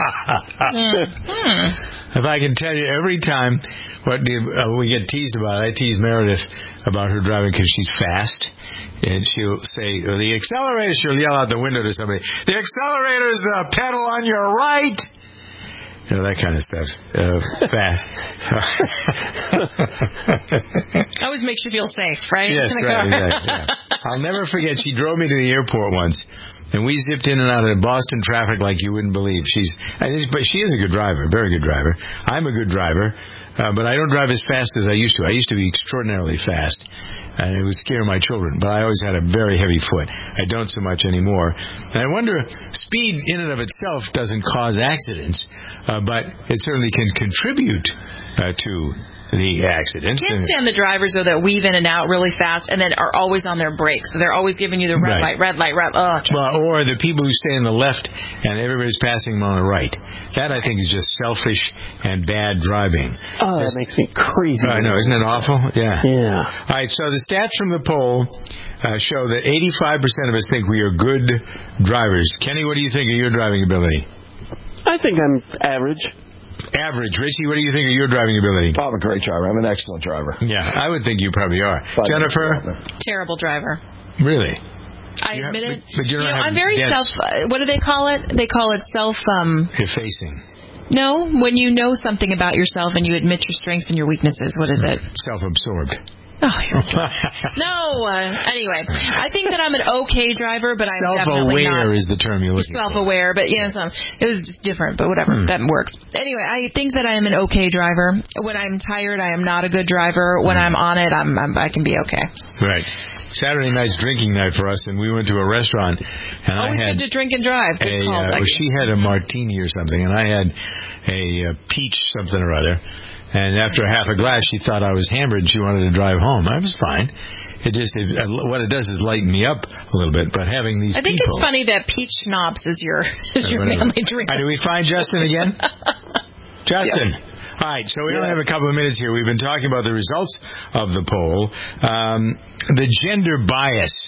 If I can tell you, every time we get teased about it, I tease Meredith about her driving because she's fast. And she'll say, the accelerator, she'll yell out the window to somebody, the accelerator is the pedal on your right. You know, that kind of stuff. Fast. Always makes you feel safe, right? Yes, right. Exactly, yeah. I'll never forget, she drove me to the airport once, and we zipped in and out of Boston traffic like you wouldn't believe. But she is a good driver, very good driver. I'm a good driver, but I don't drive as fast as I used to. I used to be extraordinarily fast. And it would scare my children, but I always had a very heavy foot. I don't so much anymore. And I wonder, speed in and of itself doesn't cause accidents, but it certainly can contribute to the accidents. I can't stand the drivers, though, that weave in and out really fast and then are always on their brakes. So they're always giving you the red light. Or the people who stay on the left and everybody's passing them on the right. That, I think, is just selfish and bad driving. Oh, that makes me crazy. I know, isn't it awful? Yeah. Yeah. All right, so the stats from the poll show that 85% of us think we are good drivers. Kenny, what do you think of your driving ability? I think I'm average. Average. Richie, what do you think of your driving ability? I'm a great driver. I'm an excellent driver. Yeah, I would think you probably are. Jennifer? Terrible driver. Really? I admit it. But you don't have I'm very what do they call it? They call it effacing. No, when you know something about yourself and you admit your strengths and your weaknesses. What is it? Self-absorbed. Oh, no. Anyway, I think that I'm an okay driver, but I'm definitely not. Self-aware is the term you're looking for. Self-aware, but it was different, but whatever. That works. Anyway, I think that I am an okay driver. When I'm tired, I am not a good driver. When I'm on it, I can be okay. Right. Saturday night's drinking night for us, and we went to a restaurant, and I had good to drink and drive. she had a martini or something, and I had a peach something or other. And after half a glass, she thought I was hammered, and she wanted to drive home. I was fine. What it does is lighten me up a little bit. But having these I think people, it's funny that peach schnapps is your manly drink. Do we find Justin again? Justin. Yeah. All right, so we only have a couple of minutes here. We've been talking about the results of the poll. The gender bias.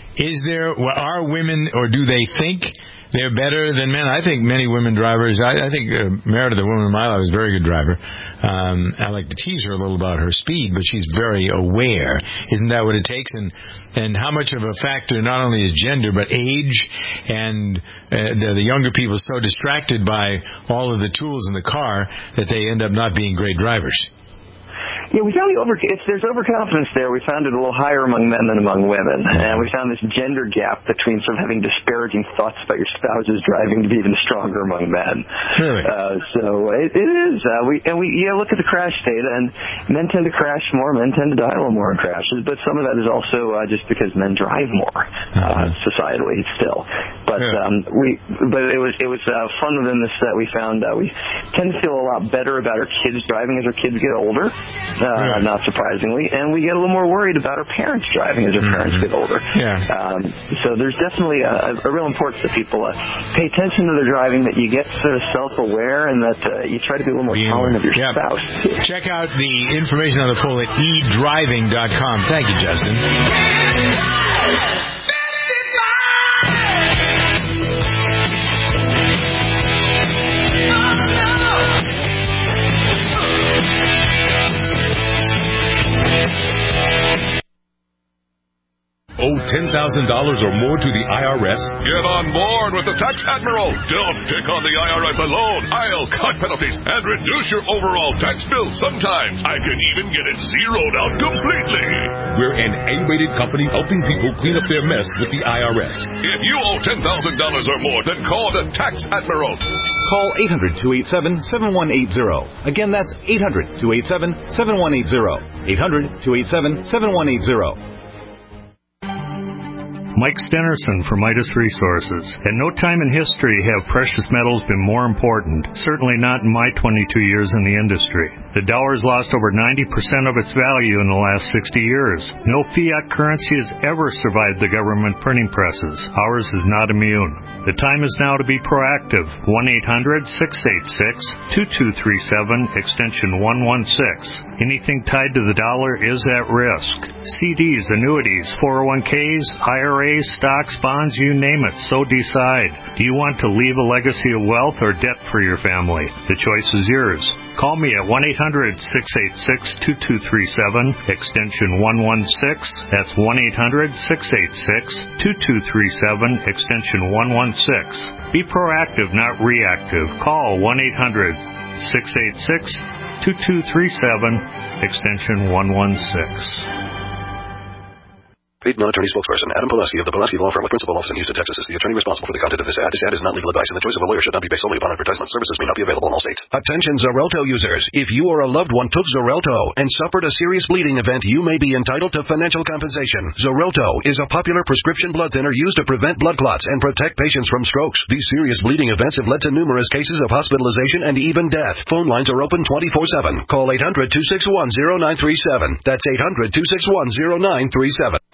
Are women, or do they think they're better than men? I think many women drivers, I think Meredith, the woman in my life, is a very good driver. I like to tease her a little about her speed, but she's very aware. Isn't that what it takes? And how much of a factor not only is gender, but age, and the younger people are so distracted by all of the tools in the car that they end up not being great drivers. Yeah, we found if there's overconfidence there, we found it a little higher among men than among women. And we found this gender gap between sort of having disparaging thoughts about your spouse's driving to be even stronger among men. Really? So it is. We look at the crash data, and men tend to crash more, men tend to die a little more in crashes, but some of that is also just because men drive more, societally still. But it was fun within this that we found we tend to feel a lot better about our kids driving as our kids get older, not surprisingly, and we get a little more worried about our parents driving as our parents get older. So there's definitely a real importance that people pay attention to their driving, that you get sort of self-aware, and that you try to be a little more tolerant of your spouse. Check out the information on the poll at edriving.com. Thank you, Justin. Owe $10,000 or more to the IRS? Get on board with the Tax Admiral. Don't pick on the IRS alone. I'll cut penalties and reduce your overall tax bill. Sometimes I can even get it zeroed out completely. We're an A-rated company helping people clean up their mess with the IRS. If you owe $10,000 or more, then call the Tax Admiral. Call 800-287-7180. Again, that's 800-287-7180. 800-287-7180. Mike Stenerson from Midas Resources. At no time in history have precious metals been more important, certainly not in my 22 years in the industry. The dollar has lost over 90% of its value in the last 60 years. No fiat currency has ever survived the government printing presses. Ours is not immune. The time is now to be proactive. 1-800-686-2237, extension 116. Anything tied to the dollar is at risk. CDs, annuities, 401ks, IRAs, stocks, bonds, you name it, so decide. Do you want to leave a legacy of wealth or debt for your family? The choice is yours. Call me at 1-800-686-2237, extension 116. That's 1-800-686-2237, extension 116. Be proactive, not reactive. Call 1-800-686-2237, extension 116. Paid non-attorney spokesperson Adam Pulaski of the Pulaski Law Firm with principal office in Houston, Texas is the attorney responsible for the content of this ad. This ad is not legal advice, and the choice of a lawyer should not be based solely upon advertisement. Services may not be available in all states. Attention Xarelto users. If you or a loved one took Xarelto and suffered a serious bleeding event, you may be entitled to financial compensation. Xarelto is a popular prescription blood thinner used to prevent blood clots and protect patients from strokes. These serious bleeding events have led to numerous cases of hospitalization and even death. Phone lines are open 24/7. Call 800-261-0937. That's 800-261-0937.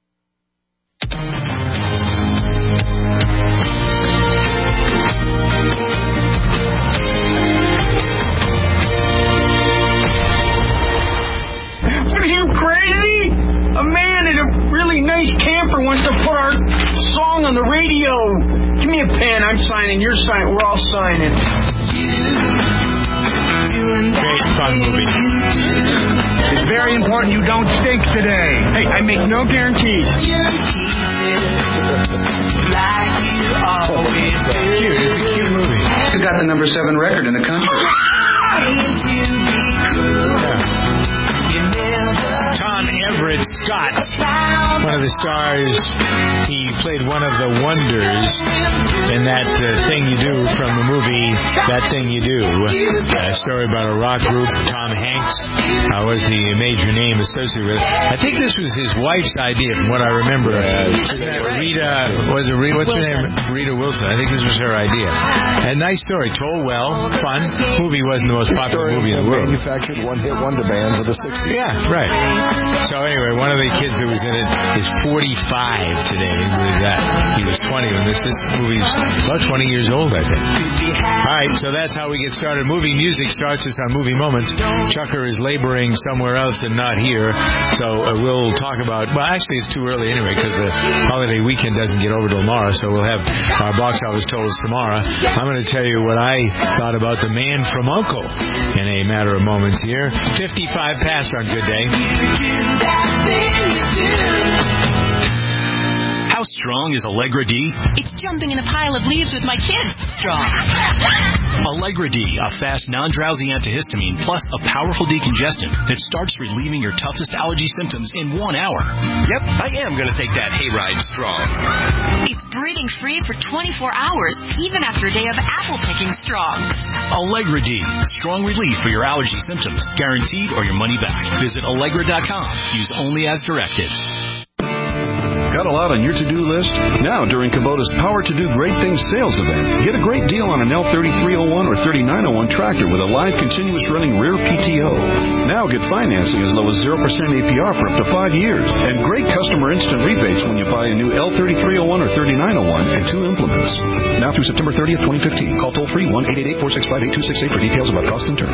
Nice camper wants to put our song on the radio. Give me a pen. I'm signing. You're signing. We're all signing. Great fun movie. It's very important you don't stink today. Hey, I make no guarantees. Cute. It's a cute movie. You got the number 7 record in the country. Tom Everett Scott, one of the stars. He played one of the wonders in that Thing You Do from the movie That Thing You Do. A story about a rock group. Tom Hanks was the major name associated with it. I think this was his wife's idea, from what I remember. What's her name? Rita Wilson. I think this was her idea. A nice story, told well, fun. Movie wasn't the most popular movie in the world. Manufactured one-hit wonder bands of the 60s. Yeah, right. So anyway, one of the kids that was in it is 45 today. Believe that. He was 20 when this movie's about 20 years old, I think. All right, so that's how we get started. Movie music starts us on Movie Moments. Chucker is laboring somewhere else and not here, so we'll talk about. Well, actually, it's too early anyway because the holiday weekend doesn't get over till tomorrow. So we'll have our box office totals tomorrow. I'm going to tell you what I thought about The Man from U.N.C.L.E. in a matter of moments here. 55 past on Good Day. How How strong is Allegra D? It's jumping in a pile of leaves with my kids strong. Allegra D, a fast, non-drowsy antihistamine plus a powerful decongestant that starts relieving your toughest allergy symptoms in 1 hour. Yep, I am going to take that hayride strong. It's breathing free for 24 hours, even after a day of apple picking strong. Allegra D, strong relief for your allergy symptoms, guaranteed or your money back. Visit Allegra.com. Use only as directed. Got a lot on your to-do list? Now, during Kubota's Power to Do Great Things sales event, get a great deal on an L3301 or 3901 tractor with a live continuous running rear PTO. Now get financing as low as 0% APR for up to 5 years. And great customer instant rebates when you buy a new L3301 or 3901 and 2 implements. Now through September 30th, 2015. Call toll-free 1-888-465-8268 for details about cost and terms.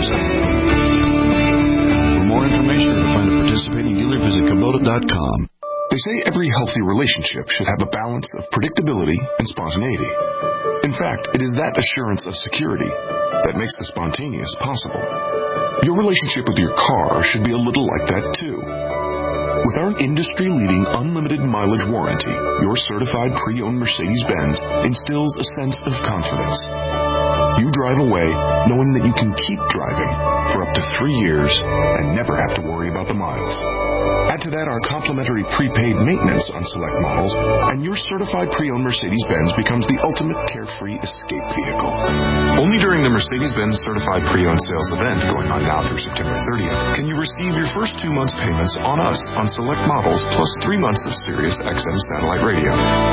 For more information or to find a participating dealer, visit Kubota.com. They say every healthy relationship should have a balance of predictability and spontaneity. In fact, it is that assurance of security that makes the spontaneous possible. Your relationship with your car should be a little like that too. With our industry-leading unlimited mileage warranty, your certified pre-owned Mercedes-Benz instills a sense of confidence. You drive away knowing that you can keep driving for up to 3 years and never have to worry about the miles. Add to that our complimentary prepaid maintenance on select models, and your certified pre-owned Mercedes-Benz becomes the ultimate carefree escape vehicle. Only during the Mercedes-Benz Certified Pre-Owned Sales event going on now through September 30th can you receive your first 2 months payments on us on select models plus 3 months of Sirius XM satellite radio.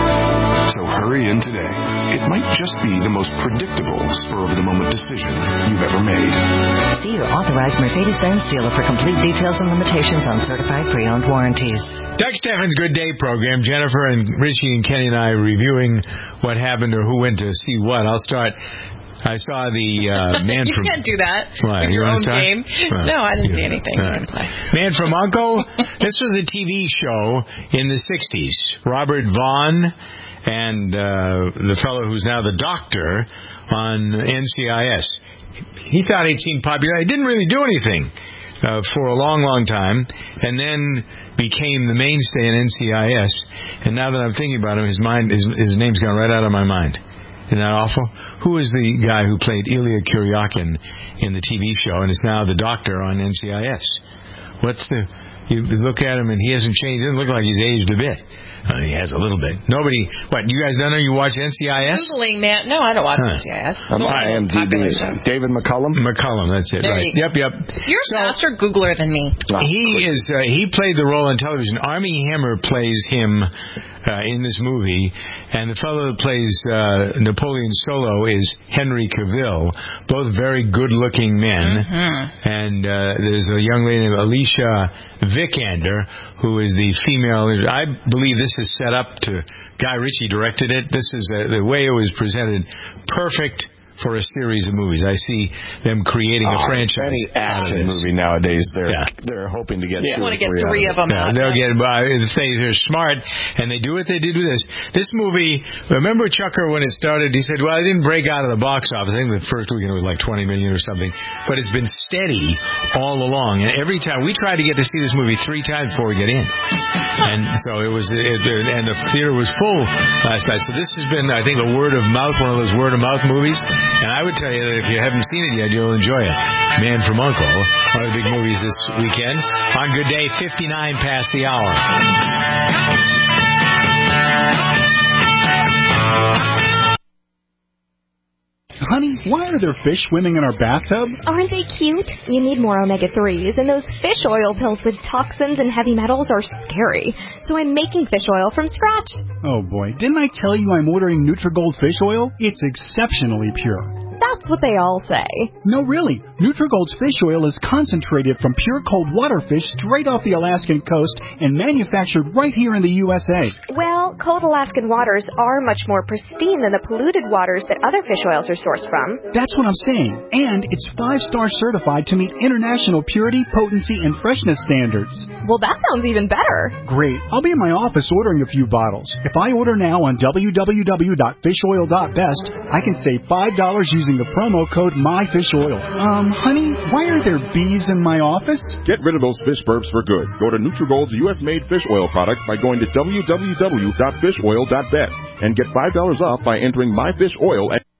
So hurry in today. It might just be the most predictable spur-of-the-moment decision you've ever made. See your authorized Mercedes-Benz dealer for complete details and limitations on certified pre-owned warranties. Doug Steffens' Good Day program. Jennifer and Richie and Kenny and I are reviewing what happened or who went to see what. I'll start. I saw the man you from... You can't do that. What, your own start? game. Well, no, I didn't see anything. Right. Man from U.N.C.L.E. This was a TV show in the 60s. Robert Vaughn and the fellow who's now the doctor on NCIS. He thought he'd seen popularity. He didn't really do anything for a long, long time, and then became the mainstay in NCIS. And now that I'm thinking about him, his name's gone right out of my mind. Isn't that awful? Who is the guy who played Ilya Kuryakin in the TV show and is now the doctor on NCIS? You look at him and he hasn't changed. He doesn't look like he's aged a bit. He has a little bit. Nobody. What? You guys don't know? You watch NCIS? Googling, man. No, I don't watch NCIS. IMDb. David McCullum. McCullum. That's it. There right. Yep. You're a faster Googler than me. He played the role on television. Armie Hammer plays him in this movie, and the fellow that plays Napoleon Solo is Henry Cavill. Both very good-looking men. Mm-hmm. And there's a young lady named Alicia Vikander, who is the female. I believe this is set up to Guy Ritchie directed it. This is the way it was presented. Perfect for a series of movies. I see them creating a franchise. Any action movie nowadays, they're hoping to get. You want to get 3 of them out. They'll get. They're smart, and they do what they did with this. This movie. Remember Chucker when it started? He said, "Well, it didn't break out of the box office. I think the first weekend it was like 20 million or something, but it's been steady all along. And every time we tried to get to see this movie 3 times before we get in, and so it was. And the theater was full last night. So this has been, I think, a word of mouth, one of those word of mouth movies. And I would tell you that if you haven't seen it yet, you'll enjoy it. Man from U.N.C.L.E., one of the big movies this weekend. On Good Day, 59 past the hour. Honey, why are there fish swimming in our bathtub? Aren't they cute? You need more omega-3s, and those fish oil pills with toxins and heavy metals are scary. So I'm making fish oil from scratch. Oh boy, didn't I tell you I'm ordering Nutrigold fish oil? It's exceptionally pure. That's what they all say. No, really. Nutrigold's fish oil is concentrated from pure cold water fish straight off the Alaskan coast and manufactured right here in the USA. Well, cold Alaskan waters are much more pristine than the polluted waters that other fish oils are sourced from. That's what I'm saying. And it's 5-star certified to meet international purity, potency, and freshness standards. Well, that sounds even better. Great. I'll be in my office ordering a few bottles. If I order now on www.fishoil.best, I can save $5 using the promo code MyFishOil. Honey, why are there bees in my office? Get rid of those fish burps for good. Go to Nutrigold's U.S.-made fish oil products by going to www.fishoil.best and get $5 off by entering MyFishOil at